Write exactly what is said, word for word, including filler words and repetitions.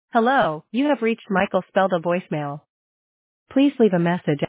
Hello, you have reached Michael Spelda voicemail. Please leave a message.